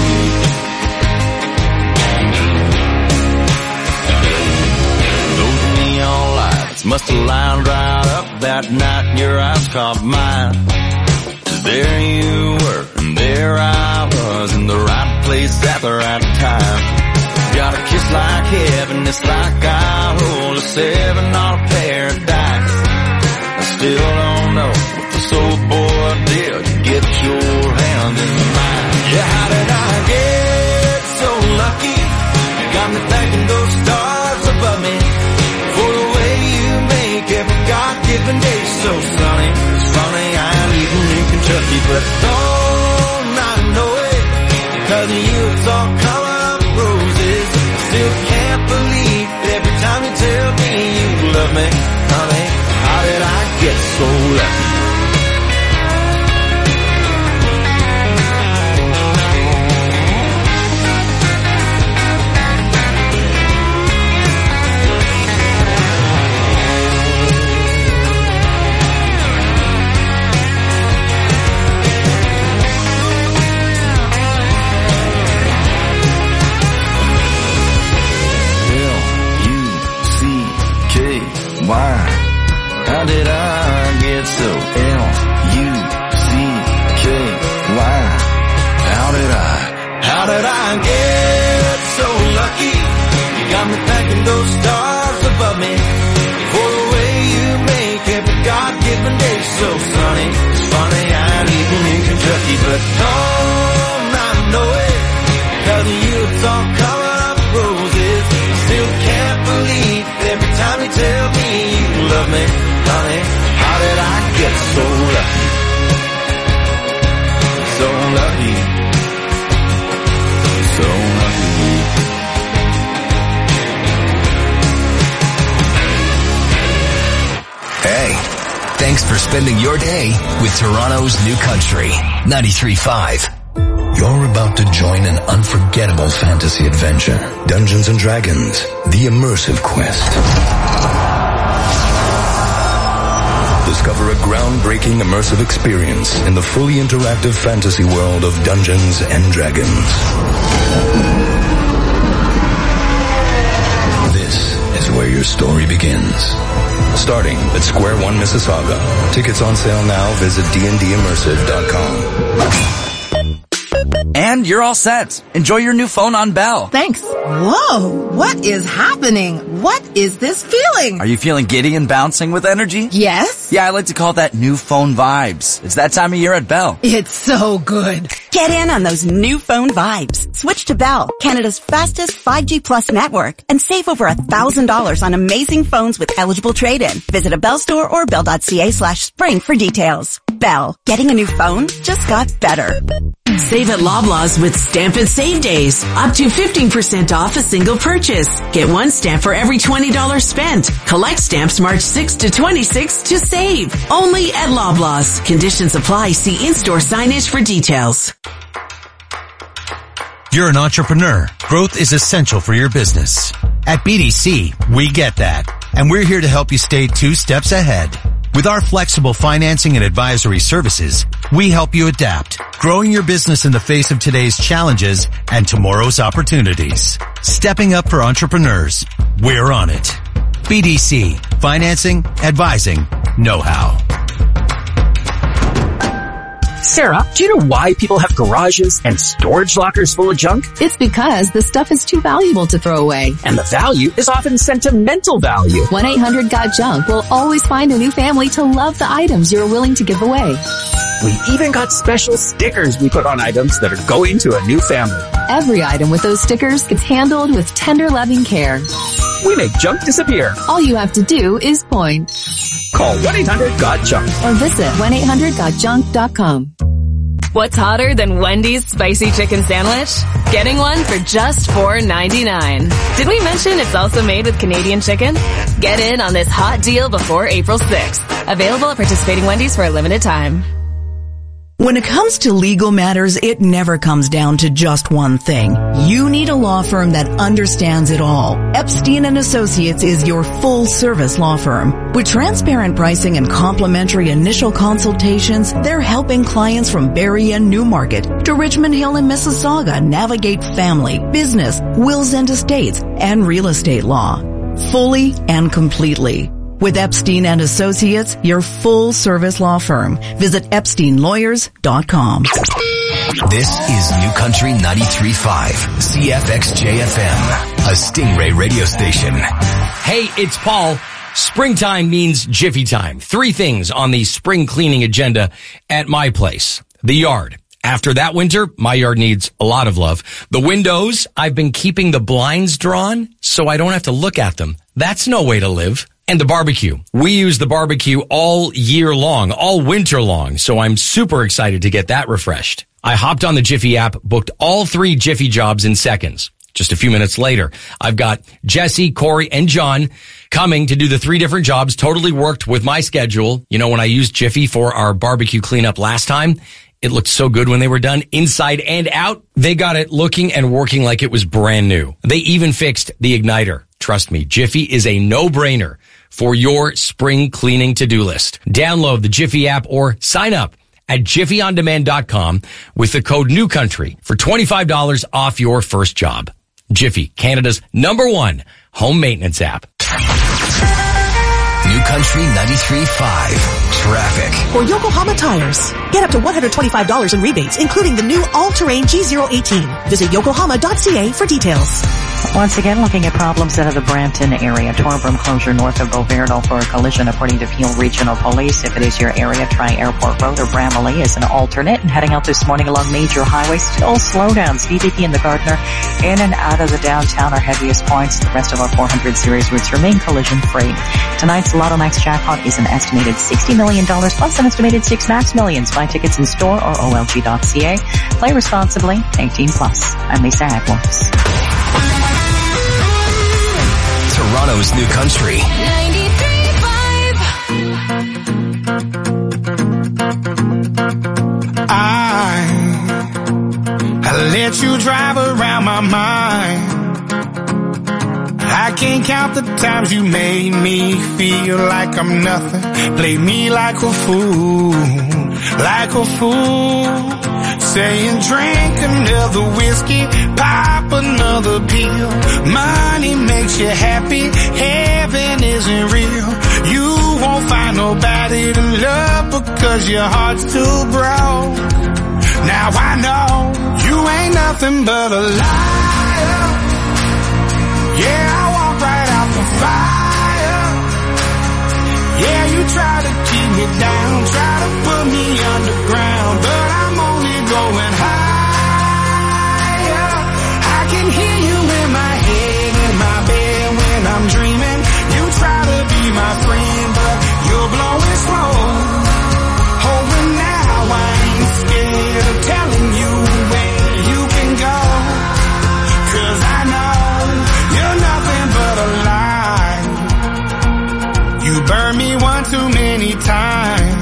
Those neon lights must have lined right up that night and your eyes caught mine. 'Cause there you were and there I was in the right place at the right time. Got a kiss like heaven, it's like I rolled a 7 on a paradise. I still don't know what the soul boy did to get your hand in mine. Yeah, how did I get so lucky? You got me thanking those stars above me for the way you make every God-given day so sunny. It's funny, I ain't even in Kentucky, but don't I know it? 'Cause you talk color of roses. Still can't believe every time you tell me you love love me, honey? How did I get so lucky? Why? How did I get so L-U-C-K-Y? How did I get so lucky? You got me thanking those stars above me for the way you make every God-given day so sunny. It's funny, I ain't even in Kentucky, but I know it. Cause of you, it's all coming up roses. I still can't believe every time you tell me you love me, honey. How did I get so lucky? So lucky. So lucky. Hey, thanks for spending your day with Toronto's New Country 93.5. You're about to join an unforgettable fantasy adventure. Dungeons & Dragons, the immersive quest. Discover a groundbreaking immersive experience in the fully interactive fantasy world of Dungeons & Dragons. This is where your story begins. Starting at Square One, Mississauga. Tickets on sale now. Visit dndimmersive.com. And you're all set. Enjoy your new phone on Bell. Thanks. Whoa, what is happening? What is this feeling? Are you feeling giddy and bouncing with energy? Yes. Yeah, I like to call that new phone vibes. It's that time of year at Bell. It's so good. Get in on those new phone vibes. Switch to Bell, Canada's fastest 5G Plus network, and save over $1,000 on amazing phones with eligible trade-in. Visit a Bell store or bell.ca/spring for details. Bell, getting a new phone just got better. Save at Loblaws with Stamp and Save Days. Up to 15% off a single purchase. Get one stamp for every $20 spent. Collect stamps March 6 to 26 to save. Only at Loblaws. Conditions apply. See in-store signage for details. You're an entrepreneur. Growth is essential for your business. At BDC, we get that. And we're here to help you stay 2 steps ahead. With our flexible financing and advisory services, we help you adapt, growing your business in the face of today's challenges and tomorrow's opportunities. Stepping up for entrepreneurs. We're on it. BDC. Financing, advising, know-how. Sarah, do you know why people have garages and storage lockers full of junk? It's because the stuff is too valuable to throw away. And the value is often sentimental value. 1-800-GOT-JUNK will always find a new family to love the items you're willing to give away. We even got special stickers we put on items that are going to a new family. Every item with those stickers gets handled with tender, loving care. We make junk disappear. All you have to do is point. Call 1-800-GOT-JUNK or visit 1-800-GOT-JUNK.com. What's hotter than Wendy's spicy chicken sandwich? Getting one for just $4.99. Did we mention it's also made with Canadian chicken? Get in on this hot deal before April 6th. Available at participating Wendy's for a limited time. When it comes to legal matters, it never comes down to just one thing. You need a law firm that understands it all. Epstein & Associates is your full-service law firm. With transparent pricing and complimentary initial consultations, they're helping clients from Barrie and Newmarket to Richmond Hill and Mississauga navigate family, business, wills and estates, and real estate law. Fully and completely. With Epstein & Associates, your full-service law firm. Visit EpsteinLawyers.com. This is New Country 93.5, CFXJFM, a Stingray radio station. Hey, it's Paul. Springtime means Jiffy time. 3 things on the spring cleaning agenda at my place. The yard. After that winter, my yard needs a lot of love. The windows, I've been keeping the blinds drawn so I don't have to look at them. That's no way to live. And the barbecue. We use the barbecue all year long, all winter long, so I'm super excited to get that refreshed. I hopped on the Jiffy app, booked all 3 Jiffy jobs in seconds. Just a few minutes later, I've got Jesse, Corey, and John coming to do the 3 different jobs. Totally worked with my schedule. You know, when I used Jiffy for our barbecue cleanup last time, it looked so good when they were done, inside and out. They got it looking and working like it was brand new. They even fixed the igniter. Trust me, Jiffy is a no-brainer for your spring cleaning to-do list. Download the Jiffy app or sign up at jiffyondemand.com with the code NEWCOUNTRY for $25 off your first job. Jiffy, Canada's #1 home maintenance app. New Country 93.5 Traffic. For Yokohama Tires, get up to $125 in rebates, including the new all-terrain G018. Visit yokohama.ca for details. Once again, looking at problems out of the Brampton area. Torbram closure north of Beauverdale for a collision, according to Peel Regional Police. If it is your area, try Airport Road or Bramalea as an alternate. And heading out this morning along major highways, still slowdowns. VVP and the Gardner in and out of the downtown are heaviest points. The rest of our 400 series routes remain collision-free. Tonight's Lotto Max jackpot is an estimated $60 million plus an estimated 6 max millions. Buy tickets in store or olg.ca. Play responsibly. 18 plus. I'm Lisa Agworth. Toronto's New Country. 93.5. I let you drive around my mind. I can't count the times you made me feel like I'm nothing. Play me like a fool, like a fool. Saying drink another whiskey, pop another pill. Money makes you happy, heaven isn't real. You won't find nobody to love because your heart's too broke. Now I know you ain't nothing but a liar. Yeah, I walk right out the fire. Yeah, you try to keep me down, try to put me underground, but I'm only going higher. I can hear you in my head, in my bed when I'm dreaming. You try to be my friend, but you're blowing smoke. Oh, and now I ain't scared of telling you where you can go, 'cause I know you're nothing but a lie. You burned me one too many times,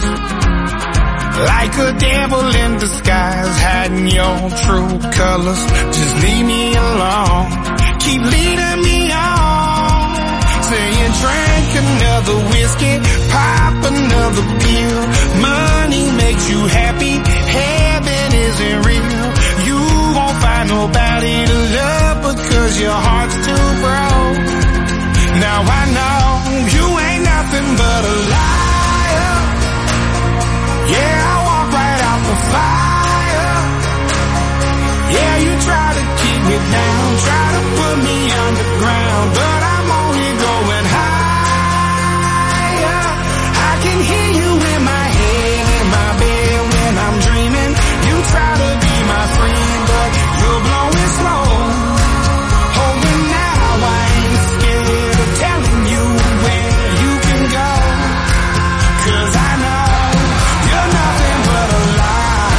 like a devil in disguise, hiding your true colors. Just leave me alone, keep leading me on. Saying drink another whiskey, pop another pill. Money makes you happy, heaven isn't real. You won't find nobody to love because your heart's too broke. Now I know you ain't nothing but a liar. Yeah, I walk right out the fire. Yeah, you try to keep me down, try to put me underground, but I'm only going higher. I can hear you in my head, in my bed when I'm dreaming. You try to be my friend, but you're blowing smoke. Oh, and now I ain't scared of telling you where you can go, 'cause I know you're nothing but a lie.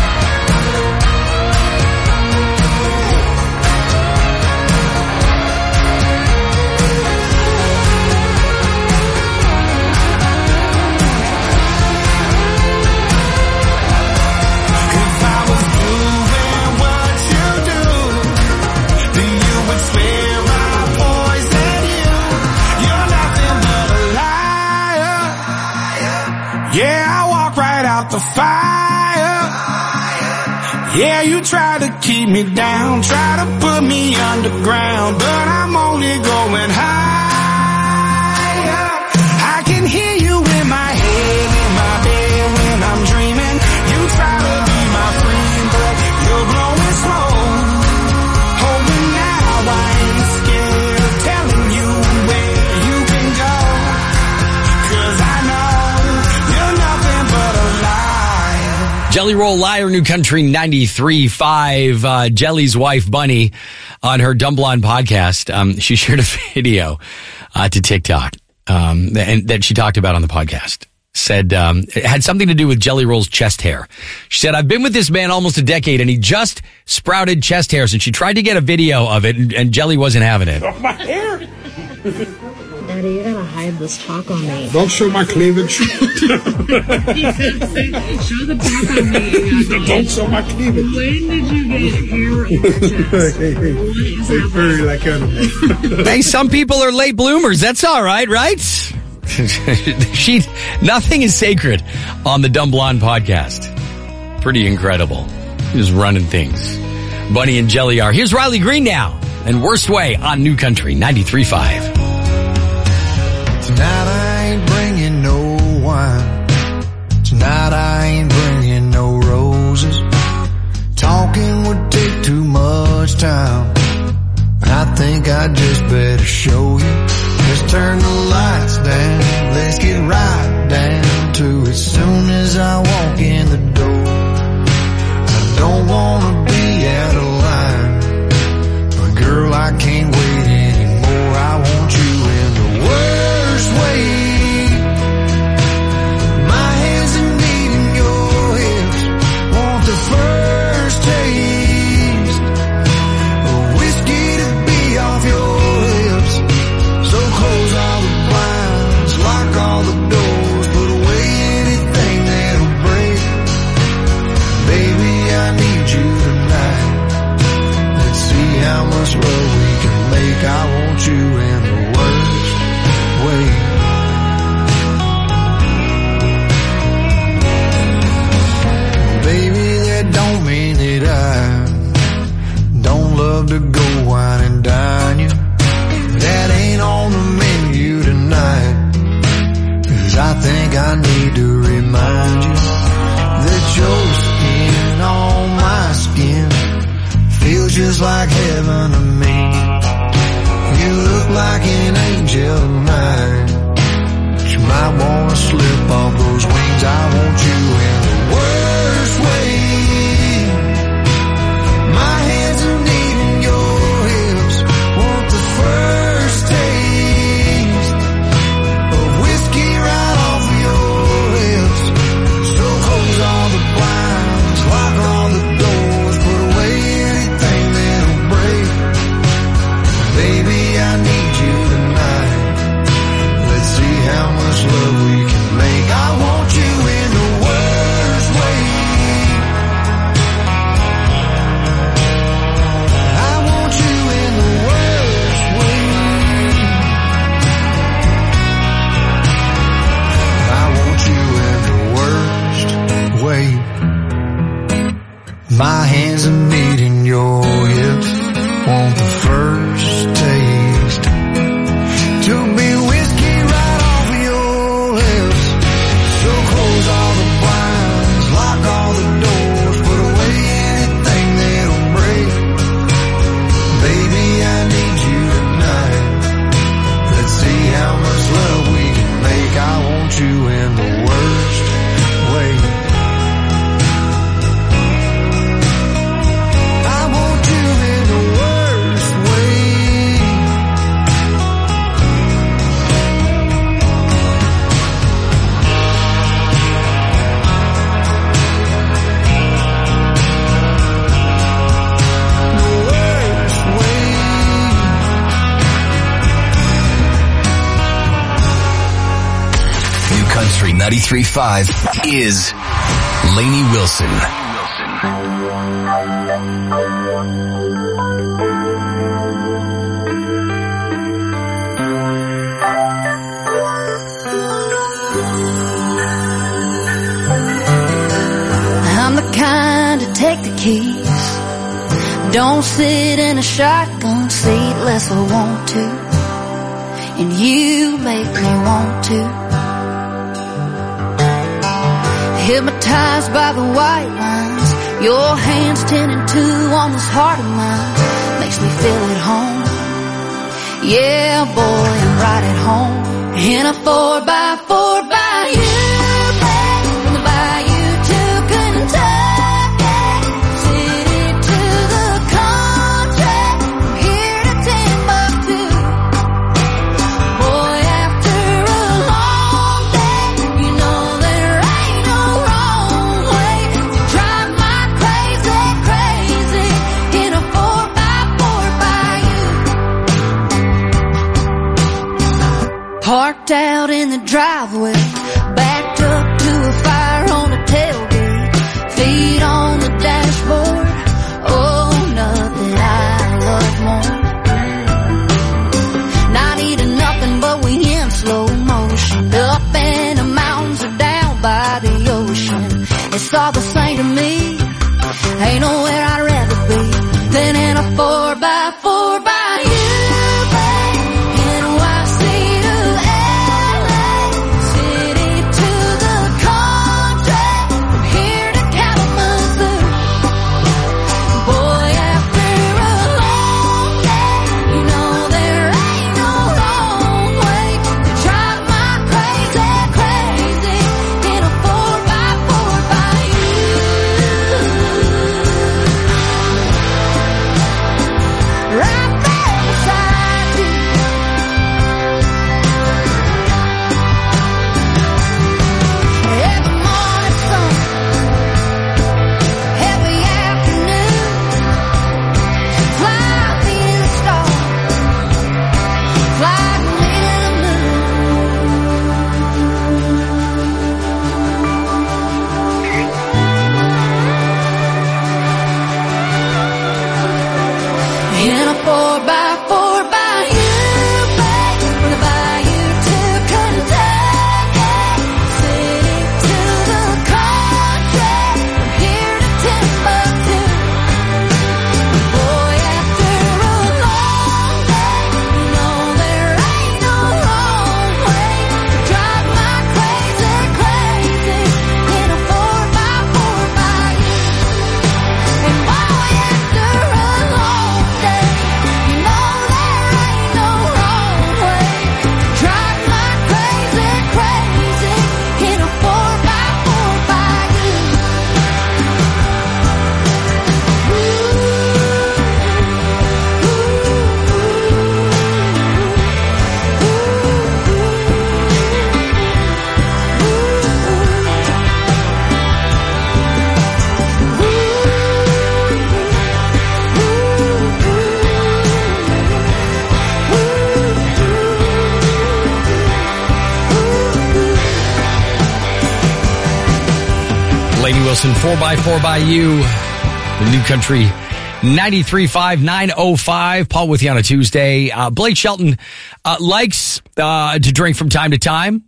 If I was doing what you do, then you would swear I poisoned you. You're nothing but a liar. Yeah, I walk right out the fire. Yeah, you try to keep me down, try to put me underground, but I'm only going higher. I can hear you in my head, in my bed when I'm dreaming. You try to be my friend, but you're blowing smoke. Oh, and now I ain't scared of telling you where you can go, 'cause I know you're nothing but a lie. Jelly Roll Liar, New Country 93.5. Jelly's wife, Bunny, on her Dumb Blonde podcast, she shared a video to TikTok and that she talked about on the podcast. said it had something to do with Jelly Roll's chest hair. She said, I've been with this man almost a decade, and he just sprouted chest hairs, and she tried to get a video of it, and Jelly wasn't having it. My hair. Daddy, you gotta hide this talk on me. Don't show my cleavage. Show the back on me. Don't show my cleavage. When did you get hair in your chest? They furry like animals. Hey, some people are late bloomers. That's all right, right? Nothing is sacred on the Dumb Blonde podcast. Pretty incredible. Just running things. Bunny and Jelly are. Here's Riley Green now. And Worst Way on New Country 93.5. Tonight I ain't bringing no wine. Tonight I ain't bringing no roses. Talking would take too much time. I think I just better show you. Let's turn the lights down. Let's get right down to it. Soon as I walk in the door, I don't wanna be out of line. But girl, I can't wait anymore. I want you in the worst way. My hands are needing your hips. Want the first taste of whiskey to be off your lips. So close all the blinds, lock all the doors, put away anything that'll break. Baby, I need you tonight. Let's see how much love we can make. I want you in the worst way. Baby, that don't mean that I don't love to go wine and dine you. That ain't on the menu tonight. 'Cause I think I need to remind you that your skin on my skin feels just like heaven to me. You look like an angel tonight. But you might wanna slip off those wings. I want you in the worst way. My hands are needing your hips. Want the first taste of whiskey right off your lips. So close all the blinds, lock all the doors, put away anything that'll break. Baby, I need you tonight. Let's see how much love we can make. I want you in the worst way. I want you in the worst way. I want you in the worst way. My hands are needing your hips. Want the first taste to be whiskey right off your lips. So close all the blinds, lock all the doors, put away anything that'll break. Baby, I need you tonight. Let's see how much love we can make. I want you in the worst way. I want you in the worst way. New Country 93.5 is Lainey Wilson. I'm the kind to take the keys. Don't sit in a shotgun seat unless I want to. And you make me want to. Hypnotized by the white lines. Your hands 10 and 2 on this heart of mine. Makes me feel at home. Yeah, boy, I'm right at home. In a 4x4 by you. From the bayou to Kentucky. City to the country. From here to Timbuktu. Boy, after a long day, you know backed up to a fire on the tailgate, feet on the dashboard. Oh, nothing I love more. Not eating nothing, but we in slow motion, up in the mountains or down by the ocean. It's all the same to me. Ain't nowhere I'd rather be than in a 4x4 by you, babe. NYC to LA, city to the country, from here to Kalamazoo. Boy, after a long day, you know there ain't no wrong way to drive my crazy, crazy in a 4x4 by you. Right there beside you. Every morning sun, every afternoon, fly me to the stars, fly me to the in a 4x4 by you, babe. From the bayou to Kentucky, city to the country, from here to Timbuktu. Boy, after a long day, you know there ain't no wrong way to drive my crazy, crazy in a 4x4 by you. And boy, after a long day, you know there ain't no wrong way to drive my crazy, crazy in a 4x4 by you. Lady Wilson, 4x4 by you. The New Country 93.5, 905. Paul with you on a Tuesday. Blake Shelton likes to drink from time to time.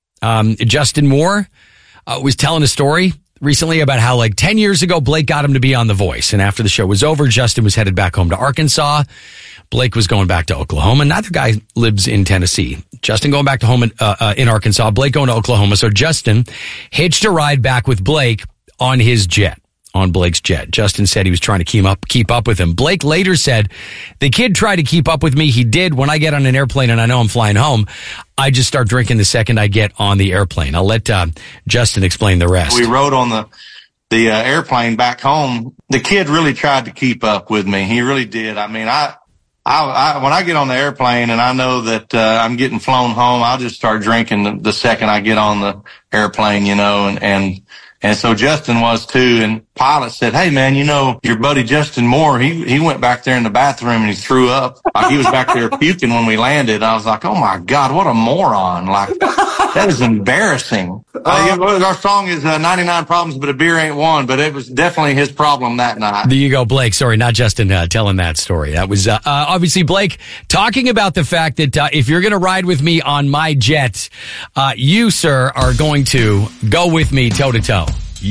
Justin Moore was telling a story recently about how like 10 years ago, Blake got him to be on The Voice. And after the show was over, Justin was headed back home to Arkansas. Blake was going back to Oklahoma. Neither guy lives in Tennessee. Justin going back to home in Arkansas, Blake going to Oklahoma. So Justin hitched a ride back with Blake on his jet, on Blake's jet. Justin said he was trying to keep up with him. Blake later said, the kid tried to keep up with me. He did. When I get on an airplane and I know I'm flying home, I just start drinking the second I get on the airplane. I'll let Justin explain the rest. We rode on the airplane back home. The kid really tried to keep up with me. He really did. I mean, I when I get on the airplane and I know that I'm getting flown home, I'll just start drinking the second I get on the airplane, you know, and so Justin was too. And pilot said, hey man, you know, your buddy Justin Moore, he went back there in the bathroom and he threw up. Like he was back there puking when we landed. I was like, oh my God, what a moron. Like that is embarrassing. Our song is 99 Problems, but a beer ain't one, but it was definitely his problem that night. There you go, Blake. Sorry, not Justin telling that story. That was obviously Blake talking about the fact that if you're going to ride with me on my jet, you, sir, are going to go with me toe to toe.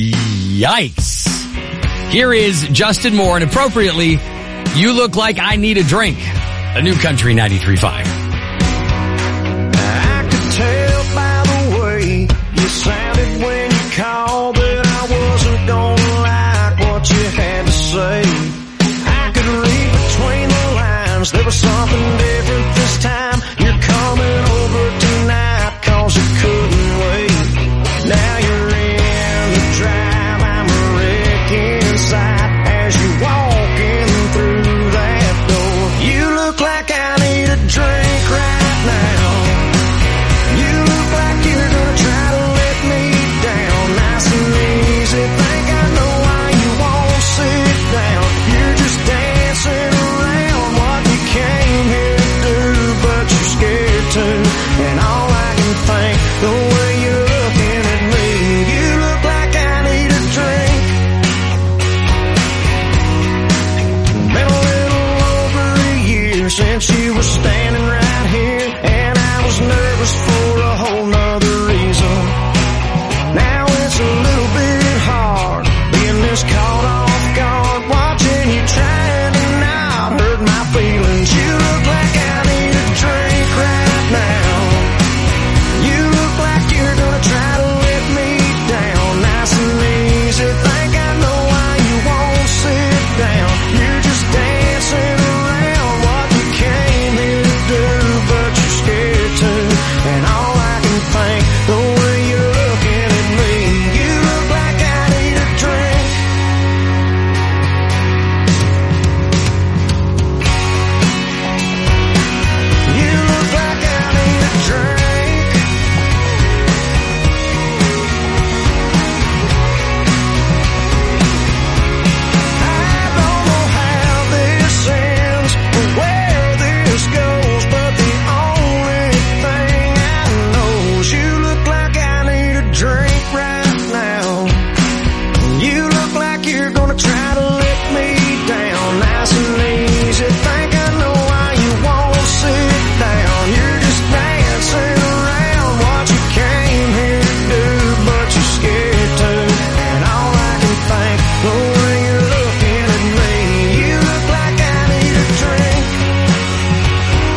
Yikes. Here is Justin Moore, and appropriately, You Look Like I Need a Drink. A New Country 93.5. I could tell by the way you sounded when you called that I wasn't gonna like what you had to say. I could read between the lines, there was something